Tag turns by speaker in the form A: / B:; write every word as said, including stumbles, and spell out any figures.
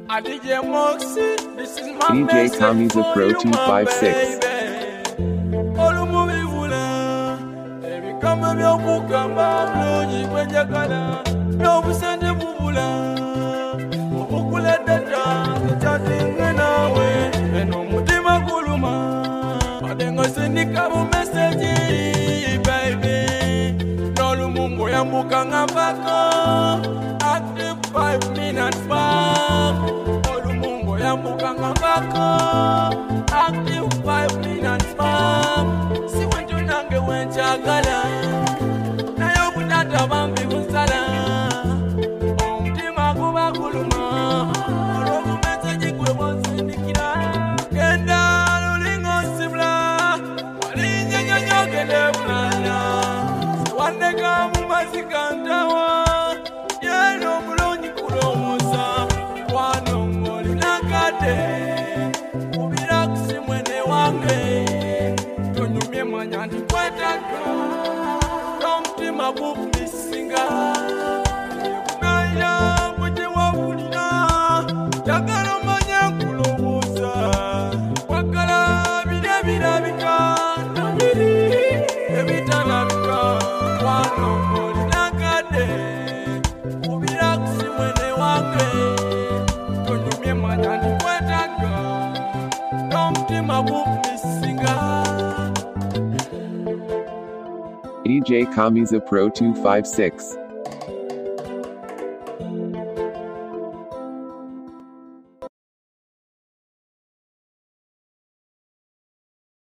A: I D J Moxie, this is my
B: D J
A: message
B: Kamiza
A: for
B: Pro
A: you,
B: two
A: my
B: five six.
A: baby. Olumubivula, ebikama by'okugamba bulungi gwe njagala, n'obusente bubula. Obukuledde dda, nkyadinge naawe, eno omutima guluma. Wadde ng'osindika bu message, baby. N'olumu mbuyambuka nga mpako. Active five minutes back. Olumungo yambuka ngambako. Active five minutes back. Si wenjo nange wenjagala. Naye obutata bambi bunsala. Omutima guba guluma. Olw'obumeseji gwe bwonsindikira. Genda lulinga onsibula. Walinnya nyonyo gende bulala. Siwandeka mu mazzi gantawa. Kubira kusimwene wange tonyumye mwanya ndikwetaka n'omutima gukumisinga naya bwegye wawulira njagala omanye nkulowooza wakala biri ebirabika nabiri ebitalabika wano olinakadde kubira kusimwene wange tonyumye mwanya ndikwetaka n'omutima gukumisinga.
B: D J Kamiza Pro two five six.